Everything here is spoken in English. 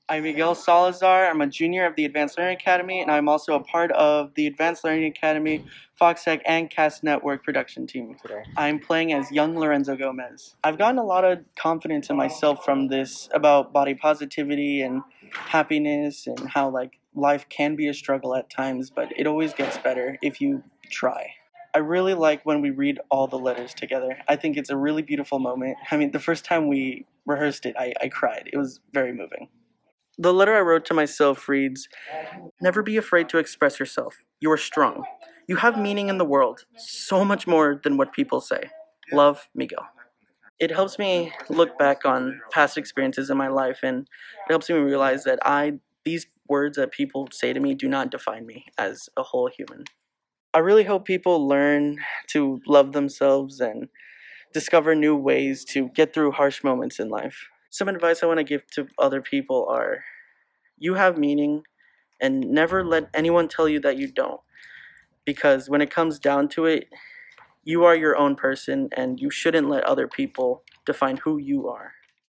I'm Miguel Salazar. I'm a junior of the Advanced Learning Academy, and I'm also a part of the Advanced Learning Academy, Foxtech, and Cast Network production team today. I'm playing as young Lorenzo Gomez. I've gotten a lot of confidence in myself from this about body positivity and happiness and how life can be a struggle at times, but it always gets better if you try. I really like when we read all the letters together. I think it's a really beautiful moment. I mean, the first time we rehearsed it, I cried. It was very moving. The letter I wrote to myself reads, "Never be afraid to express yourself. You are strong. You have meaning in the world, so much more than what people say. Love, Miguel." It helps me look back on past experiences in my life, and it helps me realize that these words that people say to me do not define me as a whole human. I really hope people learn to love themselves and discover new ways to get through harsh moments in life. Some advice I want to give to other people are, you have meaning, and never let anyone tell you that you don't. Because when it comes down to it, you are your own person, and you shouldn't let other people define who you are.